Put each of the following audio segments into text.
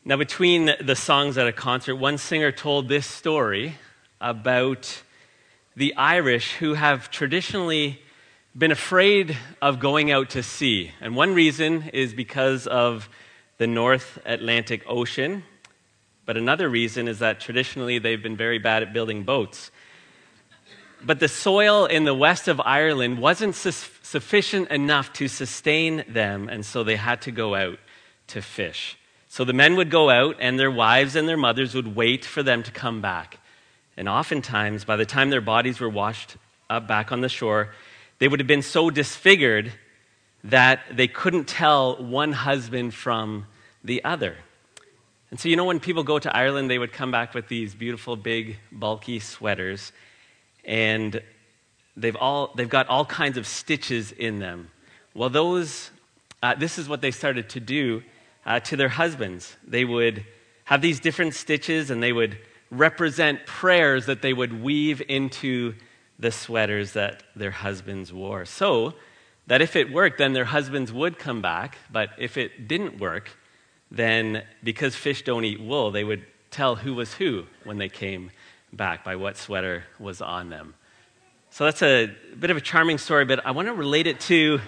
Now, between the songs at a concert, one singer told this story about the Irish who have traditionally been afraid of going out to sea. And one reason is because of the North Atlantic Ocean, but another reason is that traditionally they've been very bad at building boats. But the soil in the west of Ireland wasn't sufficient enough to sustain them, and so they had to go out to fish. So the men would go out, and their wives and their mothers would wait for them to come back. And oftentimes, by the time their bodies were washed up back on the shore, they would have been so disfigured that they couldn't tell one husband from the other. And so, when people go to Ireland, they would come back with these beautiful, big, bulky sweaters, and they've got all kinds of stitches in them. Well, this is what they started to do to their husbands. They would have these different stitches, and they would represent prayers that they would weave into the sweaters that their husbands wore. So that if it worked, then their husbands would come back. But if it didn't work, then because fish don't eat wool, they would tell who was who when they came back by what sweater was on them. So that's a bit of a charming story, but I want to relate it to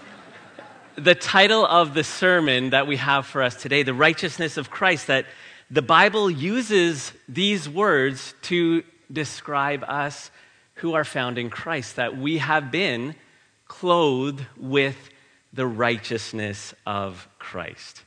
the title of the sermon that we have for us today, the righteousness of Christ, that the Bible uses these words to describe us who are found in Christ, that we have been clothed with the righteousness of Christ.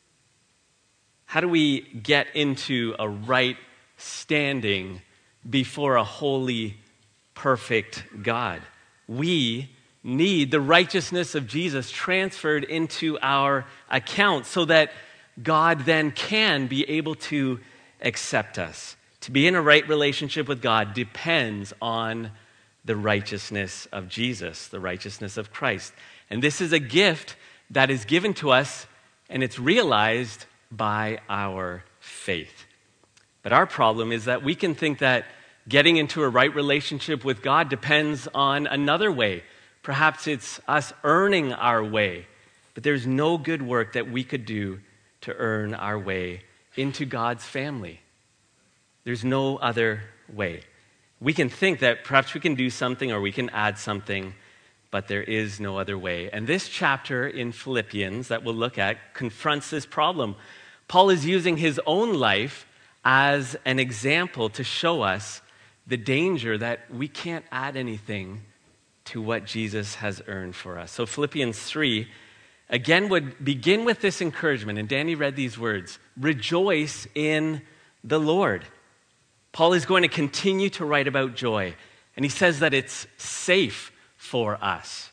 How do we get into a right standing before a holy, perfect God? We need the righteousness of Jesus transferred into our account so that God then can be able to accept us. To be in a right relationship with God depends on the righteousness of Jesus, the righteousness of Christ. And this is a gift that is given to us, and it's realized by our faith. But our problem is that we can think that getting into a right relationship with God depends on another way. Perhaps it's us earning our way, but there's no good work that we could do to earn our way into God's family. There's no other way. We can think that perhaps we can do something or we can add something, but there is no other way. And this chapter in Philippians that we'll look at confronts this problem. Paul is using his own life as an example to show us the danger that we can't add anything to what Jesus has earned for us. So Philippians 3, again, would begin with this encouragement, and Danny read these words, rejoice in the Lord. Paul is going to continue to write about joy, and he says that it's safe for us.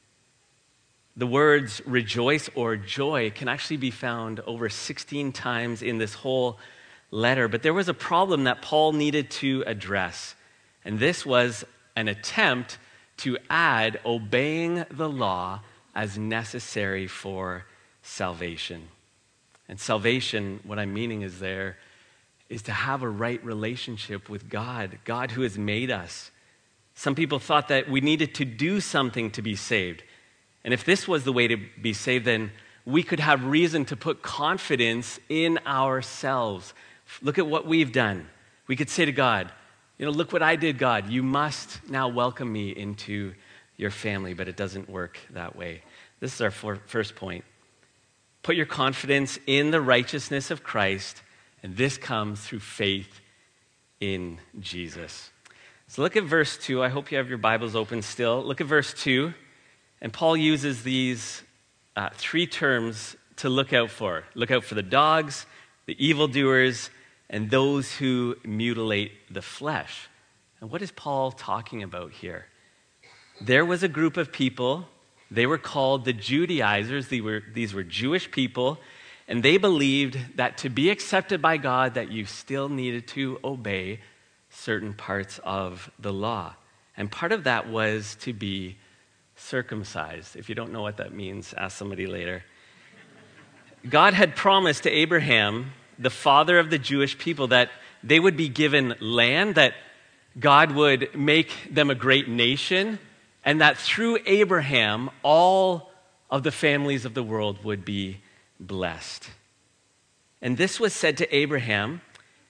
The words rejoice or joy can actually be found over 16 times in this whole letter, but there was a problem that Paul needed to address, and this was an attempt to add obeying the law as necessary for salvation. And salvation, what I'm meaning is to have a right relationship with God, God who has made us. Some people thought that we needed to do something to be saved. And if this was the way to be saved, then we could have reason to put confidence in ourselves. Look at what we've done. We could say to God, look what I did, God. You must now welcome me into your family, but it doesn't work that way. This is our first point. Put your confidence in the righteousness of Christ, and this comes through faith in Jesus. So look at verse 2. I hope you have your Bibles open still. Look at verse 2, and Paul uses these three terms to look out for. Look out for the dogs, the evildoers, and those who mutilate the flesh. And what is Paul talking about here? There was a group of people, they were called the Judaizers. These were Jewish people, and they believed that to be accepted by God, that you still needed to obey certain parts of the law. And part of that was to be circumcised. If you don't know what that means, ask somebody later. God had promised to Abraham, the father of the Jewish people, that they would be given land, that God would make them a great nation, and that through Abraham, all of the families of the world would be blessed. And this was said to Abraham,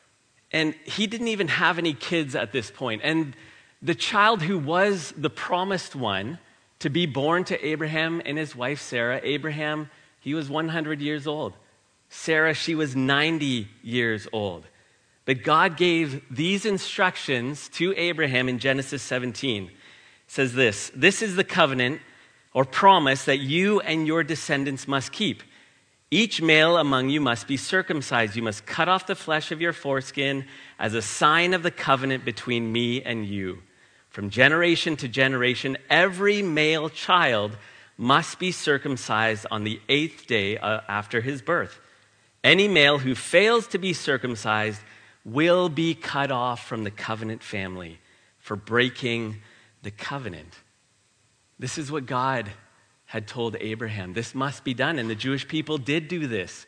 and he didn't even have any kids at this point. And the child who was the promised one to be born to Abraham and his wife Sarah, Abraham, he was 100 years old. Sarah, she was 90 years old. But God gave these instructions to Abraham in Genesis 17. It says this is the covenant or promise that you and your descendants must keep. Each male among you must be circumcised. You must cut off the flesh of your foreskin as a sign of the covenant between me and you. From generation to generation, every male child must be circumcised on the 8th day after his birth. Any male who fails to be circumcised will be cut off from the covenant family for breaking the covenant. This is what God had told Abraham. This must be done, and the Jewish people did do this,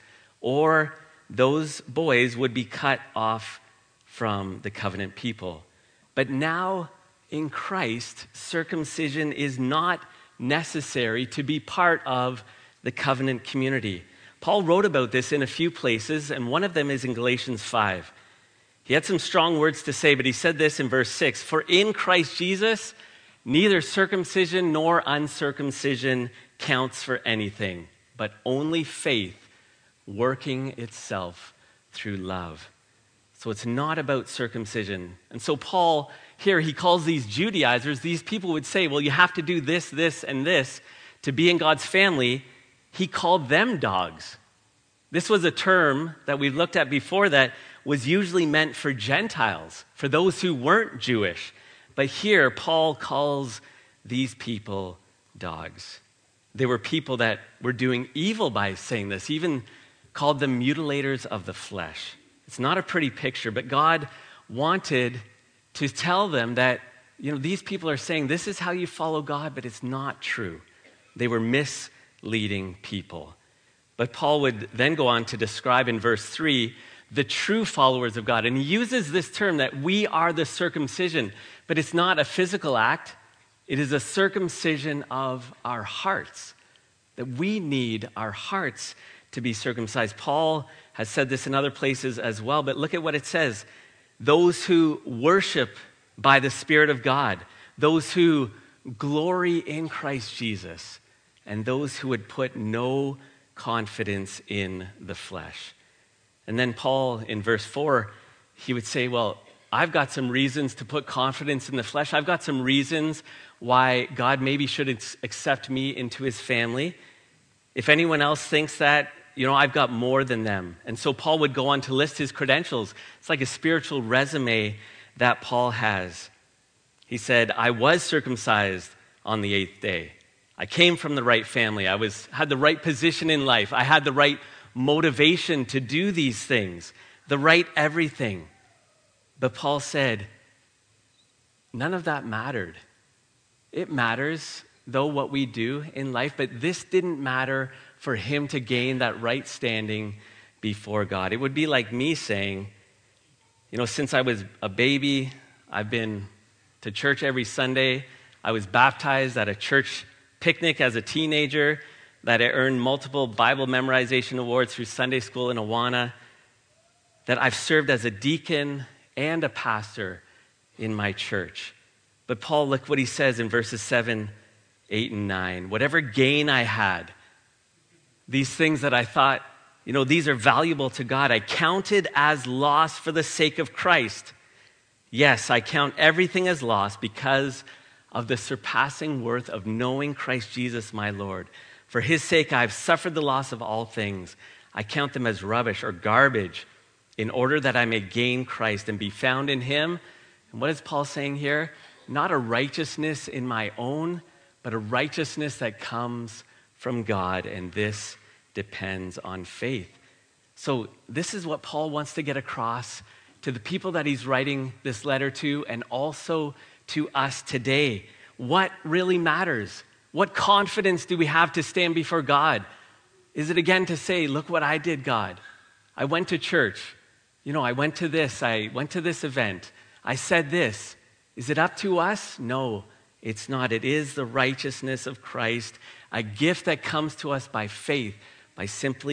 or those boys would be cut off from the covenant people. But now in Christ, circumcision is not necessary to be part of the covenant community. Paul wrote about this in a few places, and one of them is in Galatians 5. He had some strong words to say, but he said this in verse 6, "For in Christ Jesus, neither circumcision nor uncircumcision counts for anything, but only faith working itself through love." So it's not about circumcision. And so Paul here, he calls these Judaizers, these people would say, well, you have to do this, this, and this to be in God's family. He called them dogs. This was a term that we've looked at before that was usually meant for Gentiles, for those who weren't Jewish. But here, Paul calls these people dogs. They were people that were doing evil by saying this, even called them mutilators of the flesh. It's not a pretty picture, but God wanted to tell them that, these people are saying this is how you follow God, but it's not true. They were misleading people. But Paul would then go on to describe in verse 3 the true followers of God. And he uses this term that we are the circumcision, but it's not a physical act. It is a circumcision of our hearts, that we need our hearts to be circumcised. Paul has said this in other places as well, but look at what it says. Those who worship by the Spirit of God, those who glory in Christ Jesus, and those who would put no confidence in the flesh. And then Paul, in verse 4, he would say, well, I've got some reasons to put confidence in the flesh. I've got some reasons why God maybe should accept me into his family. If anyone else thinks that, I've got more than them. And so Paul would go on to list his credentials. It's like a spiritual resume that Paul has. He said, I was circumcised on the 8th day. I came from the right family. I had the right position in life. I had the right motivation to do these things, the right everything. But Paul said, none of that mattered. It matters, though, what we do in life, but this didn't matter for him to gain that right standing before God. It would be like me saying, since I was a baby, I've been to church every Sunday. I was baptized at a church picnic as a teenager, that I earned multiple Bible memorization awards through Sunday school in Awana, that I've served as a deacon and a pastor in my church. But Paul, look what he says in verses 7, 8, and 9. Whatever gain I had, these things that I thought, these are valuable to God, I counted as loss for the sake of Christ. Yes, I count everything as loss because of the surpassing worth of knowing Christ Jesus my Lord. For his sake I have suffered the loss of all things. I count them as rubbish or garbage in order that I may gain Christ and be found in him. And what is Paul saying here? Not a righteousness in my own, but a righteousness that comes from God, and this depends on faith. So this is what Paul wants to get across to the people that he's writing this letter to, and also to us today. What really matters? What confidence do we have to stand before God? Is it again to say, look what I did, God. I went to church. I went to this. I went to this event. I said this. Is it up to us? No, it's not. It is the righteousness of Christ, a gift that comes to us by faith, by simply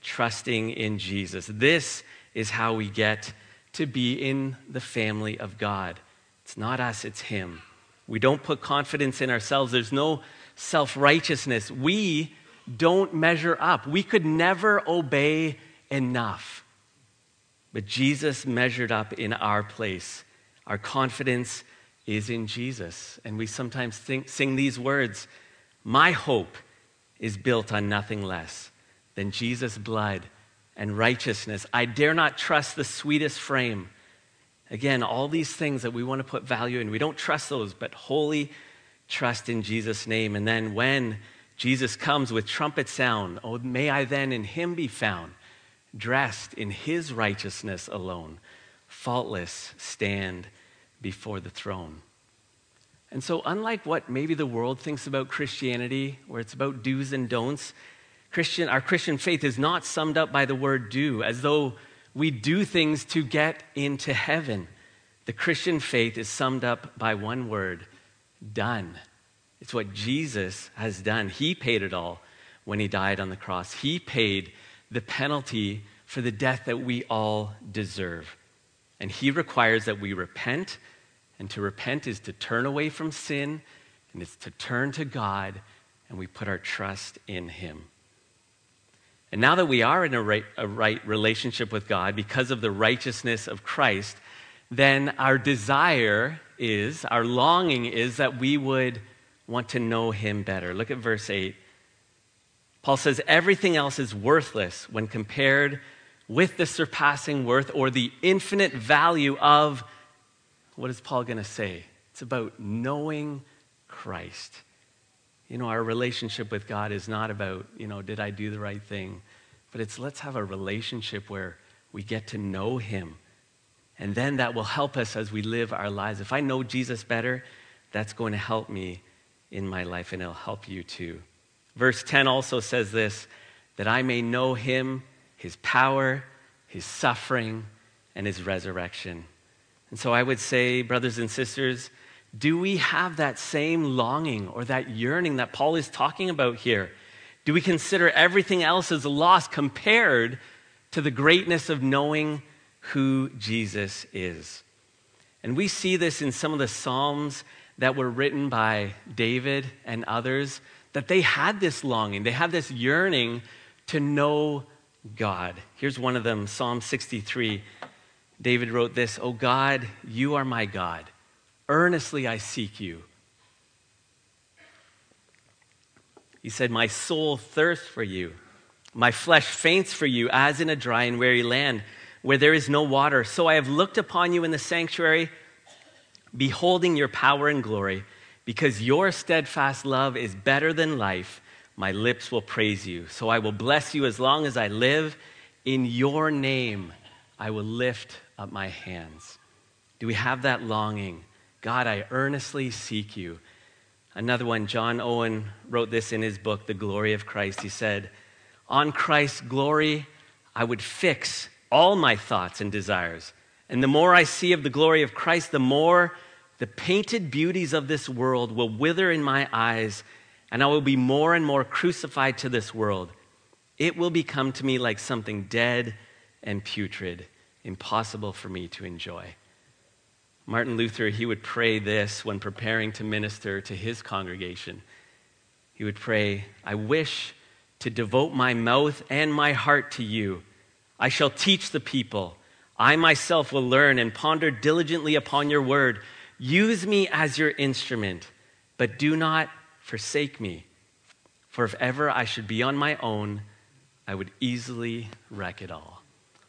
trusting in Jesus. This is how we get to be in the family of God. It's not us, it's him. We don't put confidence in ourselves. There's no self-righteousness. We don't measure up. We could never obey enough. But Jesus measured up in our place. Our confidence is in Jesus. And we sometimes sing these words, my hope is built on nothing less than Jesus' blood and righteousness. I dare not trust the sweetest frame. Again, all these things that we want to put value in, we don't trust those, but wholly trust in Jesus' name. And then when Jesus comes with trumpet sound, oh, may I then in him be found, dressed in his righteousness alone, faultless stand before the throne. And so unlike what maybe the world thinks about Christianity, where it's about do's and don'ts, our Christian faith is not summed up by the word do, as though we do things to get into heaven. The Christian faith is summed up by one word, done. It's what Jesus has done. He paid it all when he died on the cross. He paid the penalty for the death that we all deserve. And he requires that we repent, and to repent is to turn away from sin, and it's to turn to God, and we put our trust in him. And now that we are in a right relationship with God because of the righteousness of Christ, then our desire is, our longing is that we would want to know him better. Look at verse 8. Paul says, everything else is worthless when compared with the surpassing worth or the infinite value of, what is Paul going to say? It's about knowing Christ. You know, our relationship with God is not about, did I do the right thing? But it's let's have a relationship where we get to know him. And then that will help us as we live our lives. If I know Jesus better, that's going to help me in my life, and it'll help you too. Verse 10 also says this, that I may know him, his power, his suffering, and his resurrection. And so I would say, brothers and sisters, do we have that same longing or that yearning that Paul is talking about here? Do we consider everything else as a loss compared to the greatness of knowing who Jesus is? And we see this in some of the Psalms that were written by David and others, that they had this longing, they had this yearning to know God. Here's one of them, Psalm 63. David wrote this, "O God, you are my God. Earnestly I seek you." He said, "My soul thirsts for you. My flesh faints for you as in a dry and weary land where there is no water. So I have looked upon you in the sanctuary, beholding your power and glory. Because your steadfast love is better than life, my lips will praise you. So I will bless you as long as I live. In your name I will lift up my hands." Do we have that longing? God, I earnestly seek you. Another one, John Owen wrote this in his book, The Glory of Christ. He said, "On Christ's glory, I would fix all my thoughts and desires. And the more I see of the glory of Christ, the more the painted beauties of this world will wither in my eyes, and I will be more and more crucified to this world. It will become to me like something dead and putrid, impossible for me to enjoy." Martin Luther, he would pray this when preparing to minister to his congregation. He would pray, "I wish to devote my mouth and my heart to you. I shall teach the people. I myself will learn and ponder diligently upon your word. Use me as your instrument, but do not forsake me. For if ever I should be on my own, I would easily wreck it all."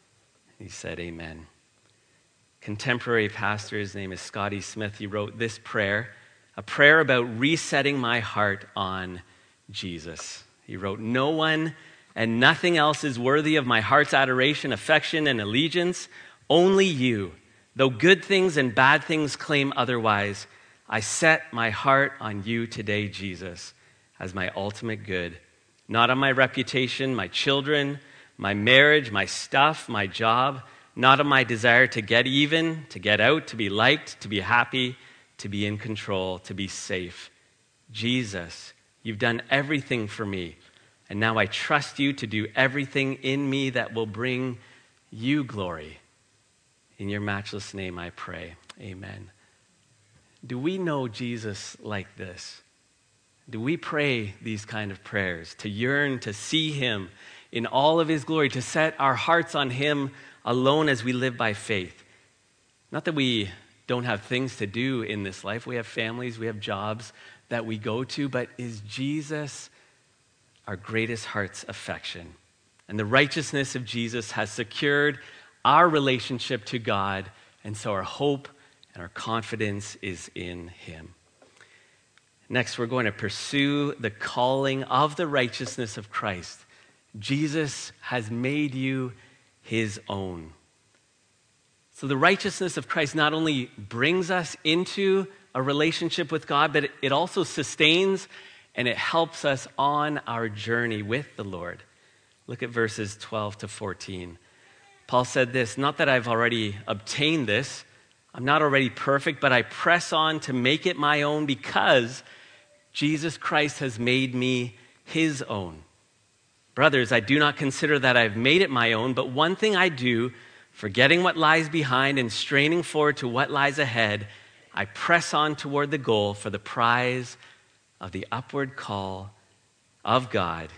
He said, amen. Contemporary pastor, his name is Scotty Smith, he wrote this prayer, a prayer about resetting my heart on Jesus. He wrote, "No one and nothing else is worthy of my heart's adoration, affection, and allegiance. Only you. Though good things and bad things claim otherwise, I set my heart on you today, Jesus, as my ultimate good. Not on my reputation, my children, my marriage, my stuff, my job, not on my desire to get even, to get out, to be liked, to be happy, to be in control, to be safe. Jesus, you've done everything for me, And now I trust you to do everything in me that will bring you glory. In your matchless name I pray. Amen. Do we know Jesus like this? Do we pray these kind of prayers, to yearn to see him in all of his glory, to set our hearts on him alone as we live by faith? Not that we don't have things to do in this life. We have families, we have jobs that we go to, but is Jesus our greatest heart's affection? And the righteousness of Jesus has secured our relationship to God, and so our hope and our confidence is in him. Next, we're going to pursue the calling of the righteousness of Christ. Jesus has made you his own. So the righteousness of Christ not only brings us into a relationship with God, but it also sustains and it helps us on our journey with the Lord. Look at verses 12 to 14. Paul said this, "Not that I've already obtained this. I'm not already perfect, but I press on to make it my own because Jesus Christ has made me his own. Brothers, I do not consider that I've made it my own, but one thing I do, forgetting what lies behind and straining forward to what lies ahead, I press on toward the goal for the prize of the upward call of God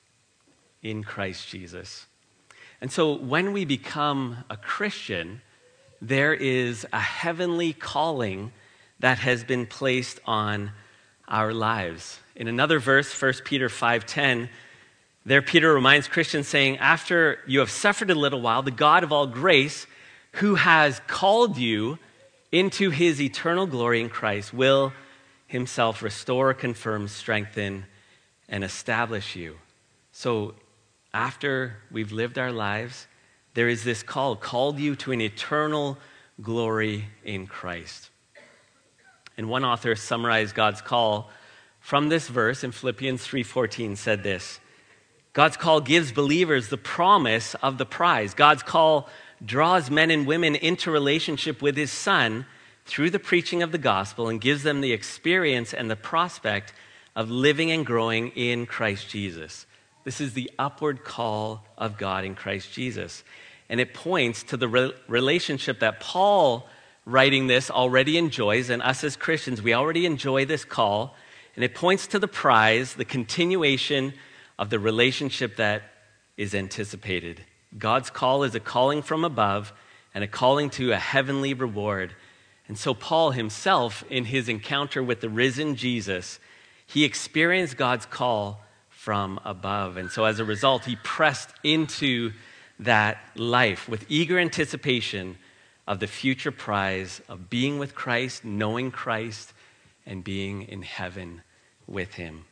in Christ Jesus." And so when we become a Christian, there is a heavenly calling that has been placed on our lives. In another verse, 1 Peter 5:10, there Peter reminds Christians saying, "After you have suffered a little while, the God of all grace, who has called you into his eternal glory in Christ, will himself restore, confirm, strengthen, and establish you." So after we've lived our lives, there is this call, called you to an eternal glory in Christ. And one author summarized God's call from this verse in Philippians 3:14, said this, God's call gives believers the promise of the prize. God's call draws men and women into relationship with his Son through the preaching of the gospel and gives them the experience and the prospect of living and growing in Christ Jesus. This is the upward call of God in Christ Jesus. And it points to the relationship that Paul, writing this, already enjoys, and us as Christians, we already enjoy this call. And it points to the prize, the continuation of the relationship that is anticipated. God's call is a calling from above and a calling to a heavenly reward. And so Paul himself, in his encounter with the risen Jesus, he experienced God's call from above. And so as a result, he pressed into that life with eager anticipation of the future prize of being with Christ, knowing Christ, and being in heaven with him.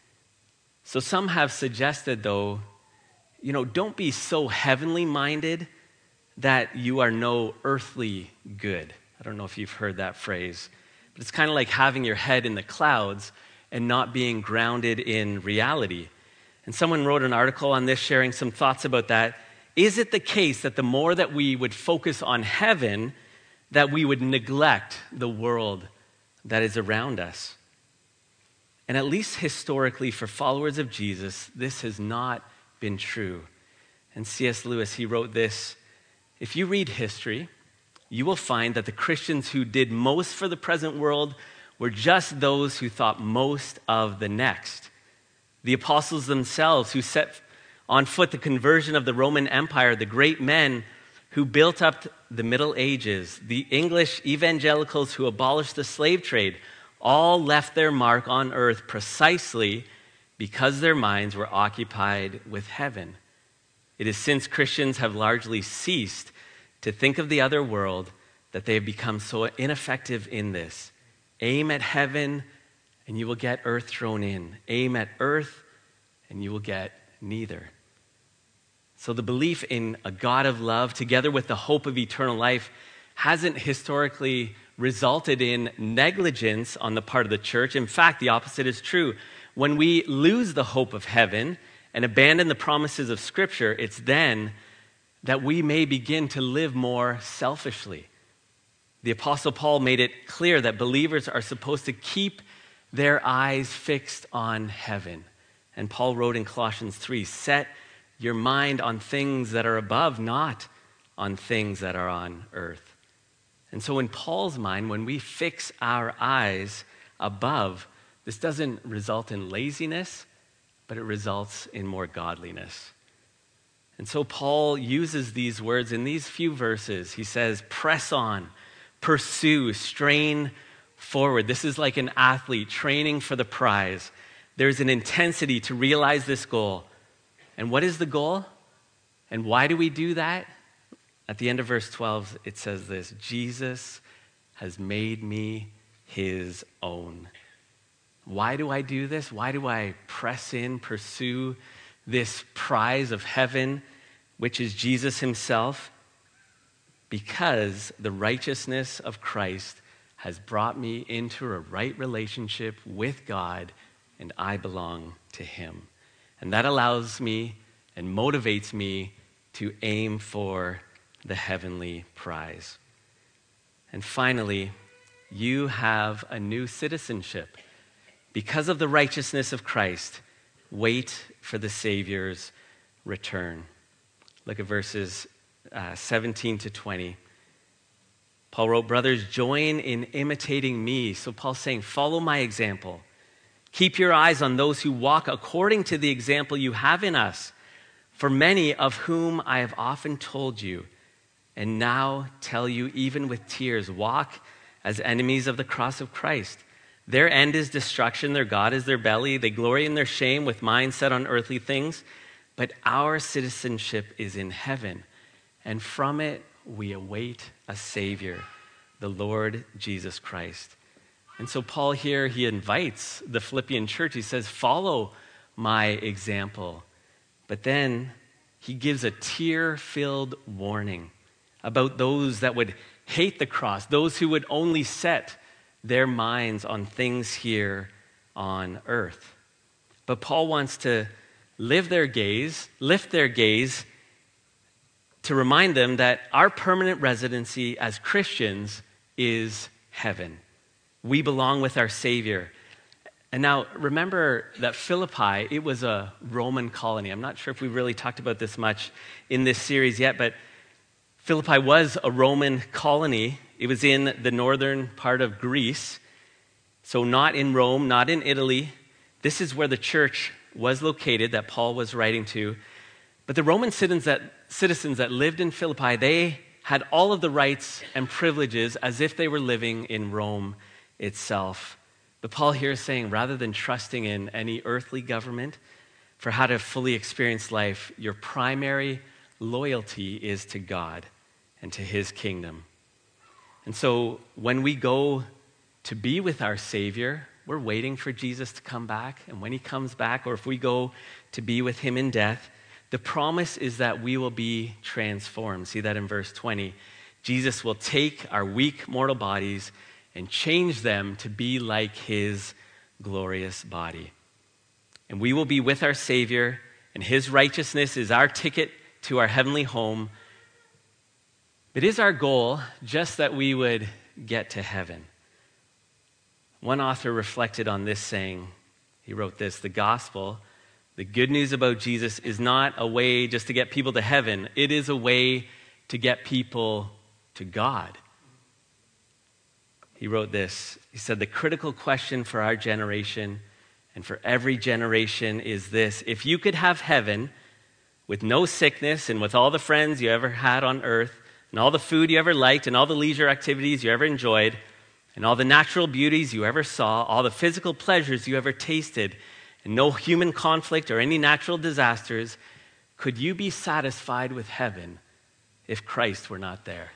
So some have suggested, though, don't be so heavenly minded that you are no earthly good. I don't know if you've heard that phrase, but it's kind of like having your head in the clouds and not being grounded in reality. And someone wrote an article on this, sharing some thoughts about that. Is it the case that the more that we would focus on heaven, that we would neglect the world that is around us? And at least historically, for followers of Jesus, this has not been true. And C.S. Lewis, he wrote this, "If you read history, you will find that the Christians who did most for the present world were just those who thought most of the next. The apostles themselves who set on foot the conversion of the Roman Empire, the great men who built up the Middle Ages, the English evangelicals who abolished the slave trade, all left their mark on earth precisely because their minds were occupied with heaven. It is since Christians have largely ceased to think of the other world that they have become so ineffective in this. Aim at heaven and you will get earth thrown in. Aim at earth and you will get neither." So the belief in a God of love, together with the hope of eternal life, hasn't historically resulted in negligence on the part of the church. In fact, the opposite is true. When we lose the hope of heaven and abandon the promises of Scripture, it's then that we may begin to live more selfishly. The Apostle Paul made it clear that believers are supposed to keep their eyes fixed on heaven. And Paul wrote in Colossians 3, set your mind on things that are above, not on things that are on earth. And so in Paul's mind, when we fix our eyes above, this doesn't result in laziness, but it results in more godliness. And so Paul uses these words in these few verses. He says, press on, pursue, strain forward. This is like an athlete training for the prize. There's an intensity to realize this goal. And what is the goal? And why do we do that? At the end of verse 12, it says this, Jesus has made me his own. Why do I do this? Why do I press in, pursue this prize of heaven, which is Jesus himself? Because the righteousness of Christ has brought me into a right relationship with God, and I belong to him. And that allows me and motivates me to aim for the heavenly prize. And finally, you have a new citizenship. Because of the righteousness of Christ, wait for the Savior's return. Look at verses 17 to 20. Paul wrote, brothers, join in imitating me. So Paul's saying, follow my example. Keep your eyes on those who walk according to the example you have in us. For many of whom I have often told you, and now tell you even with tears, walk as enemies of the cross of Christ. Their end is destruction, their God is their belly. They glory in their shame with minds set on earthly things. But our citizenship is in heaven, and from it we await a Savior, the Lord Jesus Christ. And so Paul here, he invites the Philippian church. He says, follow my example. But then he gives a tear-filled warning about those that would hate the cross, those who would only set their minds on things here on earth. But Paul wants to lift their gaze to remind them that our permanent residency as Christians is heaven. We belong with our Savior. And now, remember that Philippi, it was a Roman colony. I'm not sure if we've really talked about this much in this series yet, but Philippi was a Roman colony. It was in the northern part of Greece, so not in Rome, not in Italy. This is where the church was located that Paul was writing to. But the Roman citizens that lived in Philippi, they had all of the rights and privileges as if they were living in Rome itself. But Paul here is saying, rather than trusting in any earthly government for how to fully experience life, your primary loyalty is to God and to his kingdom. And so when we go to be with our Savior, we're waiting for Jesus to come back. And when he comes back, or if we go to be with him in death, the promise is that we will be transformed. See that in verse 20. Jesus will take our weak mortal bodies and change them to be like his glorious body. And we will be with our Savior, and his righteousness is our ticket to our heavenly home. It is our goal just that we would get to heaven. One author reflected on this saying, he wrote this, the gospel, the good news about Jesus, is not a way just to get people to heaven. It is a way to get people to God. He wrote this. He said, the critical question for our generation and for every generation is this: if you could have heaven with no sickness and with all the friends you ever had on earth and all the food you ever liked and all the leisure activities you ever enjoyed and all the natural beauties you ever saw, all the physical pleasures you ever tasted, and no human conflict or any natural disasters, could you be satisfied with heaven if Christ were not there?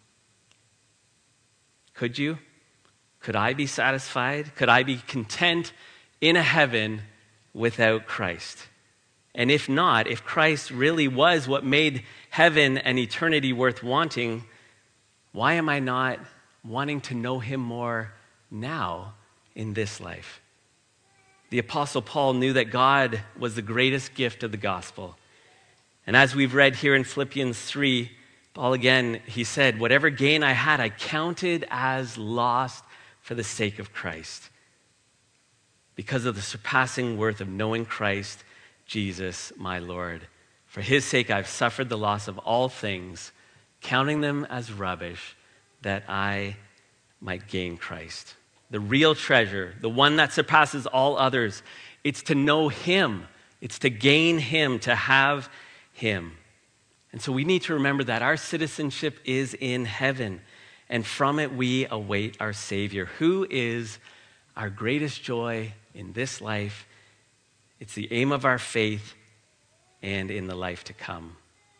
Could you? Could I be satisfied? Could I be content in a heaven without Christ? And if not, if Christ really was what made heaven and eternity worth wanting, why am I not wanting to know him more now in this life? The Apostle Paul knew that God was the greatest gift of the gospel. And as we've read here in Philippians 3, Paul again, he said, whatever gain I had, I counted as lost for the sake of Christ. because of the surpassing worth of knowing Christ Jesus, my Lord. For his sake I've suffered the loss of all things, counting them as rubbish, that I might gain Christ. The real treasure, the one that surpasses all others, it's to know him. It's to gain him, to have him. And so we need to remember that our citizenship is in heaven, and from it we await our Savior, who is our greatest joy in this life. It's the aim of our faith and in the life to come.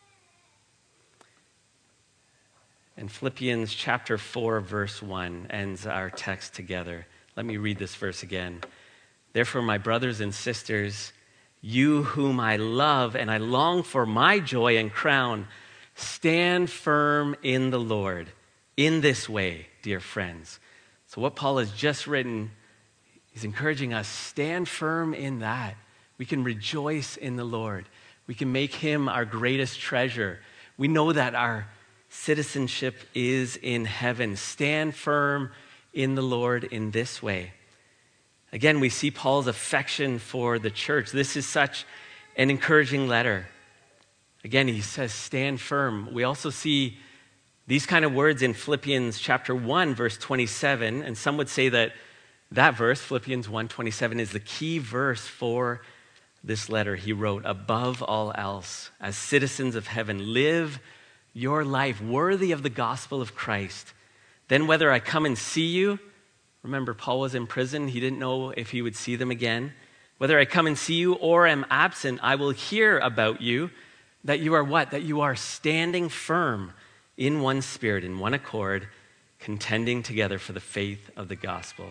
And Philippians chapter 4, verse 1 ends our text together. Let me read this verse again. Therefore, my brothers and sisters, you whom I love and I long for my joy and crown, stand firm in the Lord in this way, dear friends. So what Paul has just written, he's encouraging us, stand firm in that. We can rejoice in the Lord. We can make him our greatest treasure. We know that our citizenship is in heaven. Stand firm in the Lord in this way. Again, we see Paul's affection for the church. This is such an encouraging letter. Again, he says, stand firm. We also see these kind of words in Philippians chapter 1, verse 27. And some would say that verse, Philippians 1:27, is the key verse for this letter. He wrote, above all else, as citizens of heaven, live your life worthy of the gospel of Christ. Then whether I come and see you, remember Paul was in prison, he didn't know if he would see them again. Whether I come and see you or am absent, I will hear about you, that you are what? That you are standing firm in one spirit, in one accord, contending together for the faith of the gospel.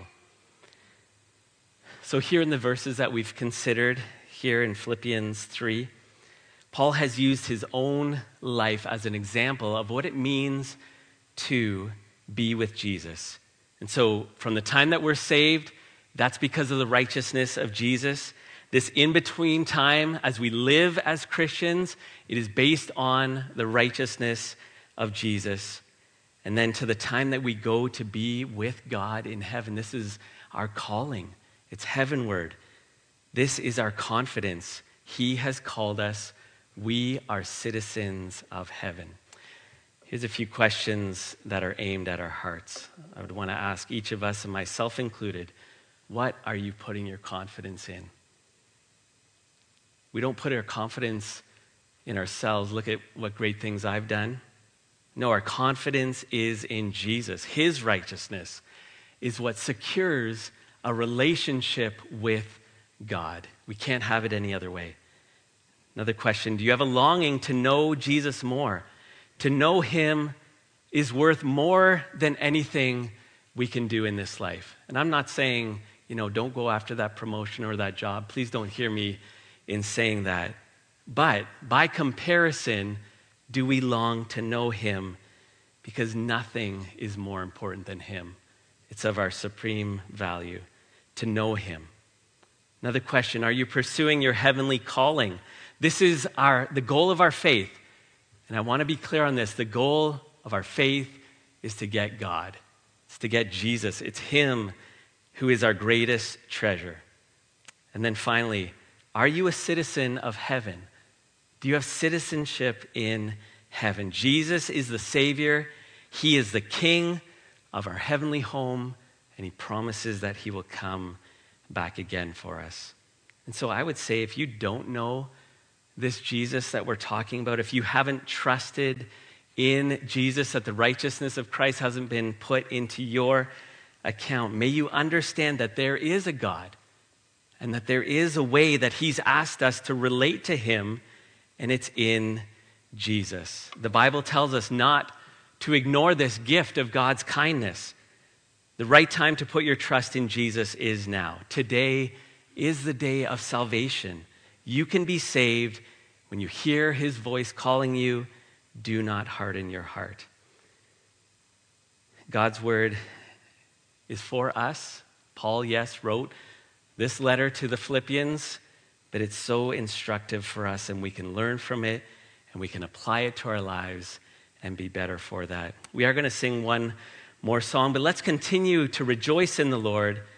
So here in the verses that we've considered, here in Philippians 3, Paul has used his own life as an example of what it means to be with Jesus. And so from the time that we're saved, that's because of the righteousness of Jesus. This in-between time, as we live as Christians, it is based on the righteousness of Jesus. And then to the time that we go to be with God in heaven, this is our calling. It's heavenward. This is our confidence. He has called us. We are citizens of heaven. Here's a few questions that are aimed at our hearts. I would want to ask each of us, and myself included, what are you putting your confidence in? We don't put our confidence in ourselves. Look at what great things I've done. No, our confidence is in Jesus. His righteousness is what secures a relationship with God. We can't have it any other way. Another question, do you have a longing to know Jesus more? To know him is worth more than anything we can do in this life. And I'm not saying, don't go after that promotion or that job. Please don't hear me in saying that. But by comparison, do we long to know him? Because nothing is more important than him. It's of our supreme value to know him. Another question, are you pursuing your heavenly calling? This is the goal of our faith. And I want to be clear on this. The goal of our faith is to get God. It's to get Jesus. It's him who is our greatest treasure. And then finally, are you a citizen of heaven? Do you have citizenship in heaven? Jesus is the Savior. He is the King of our heavenly home, and he promises that he will come back again for us. And so I would say if you don't know this Jesus that we're talking about, if you haven't trusted in Jesus, that the righteousness of Christ hasn't been put into your account, may you understand that there is a God and that there is a way that he's asked us to relate to him, and it's in Jesus. The Bible tells us not to ignore this gift of God's kindness. The right time to put your trust in Jesus is now. Today is the day of salvation. You can be saved when you hear his voice calling you. Do not harden your heart. God's word is for us. Paul, yes, wrote this letter to the Philippians, but it's so instructive for us, and we can learn from it, and we can apply it to our lives and be better for that. We are going to sing one more song, but let's continue to rejoice in the Lord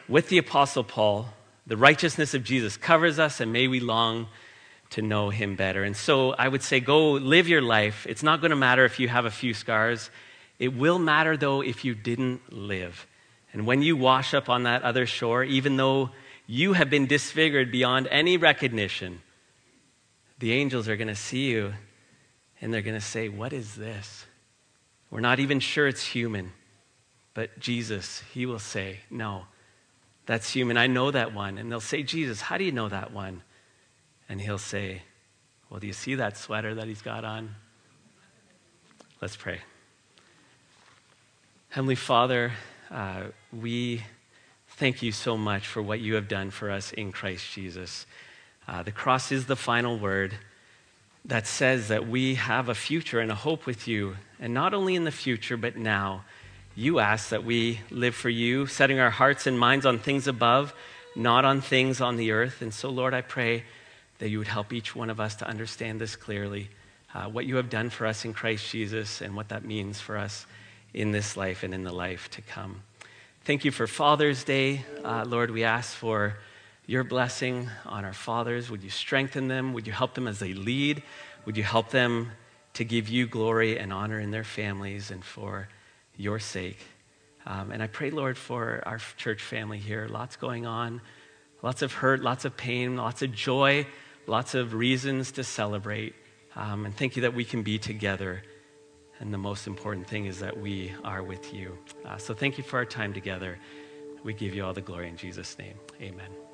with the Apostle Paul, the righteousness of Jesus covers us, and may we long to know him better. And so I would say go live your life. It's not going to matter if you have a few scars. It will matter, though, if you didn't live. And when you wash up on that other shore, even though you have been disfigured beyond any recognition, the angels are going to see you, and they're going to say, "What is this? We're not even sure it's human." But Jesus, he will say, "No, that's human. I know that one." And they'll say, "Jesus, how do you know that one?" And he'll say, "Well, do you see that sweater that he's got on?" Let's pray. Heavenly Father, we thank you so much for what you have done for us in Christ Jesus. The cross is the final word that says that we have a future and a hope with you. And not only in the future, but now. You ask that we live for you, setting our hearts and minds on things above, not on things on the earth. And so, Lord, I pray that you would help each one of us to understand this clearly, what you have done for us in Christ Jesus and what that means for us in this life and in the life to come. Thank you for Father's Day. Lord, we ask for your blessing on our fathers. Would you strengthen them? Would you help them as they lead? Would you help them to give you glory and honor in their families and for your sake? And I pray, Lord, for our church family here. Lots going on, lots of hurt, lots of pain, lots of joy, lots of reasons to celebrate. And thank you that we can be together. And the most important thing is that we are with you. So thank you for our time together. We give you all the glory in Jesus' name. Amen.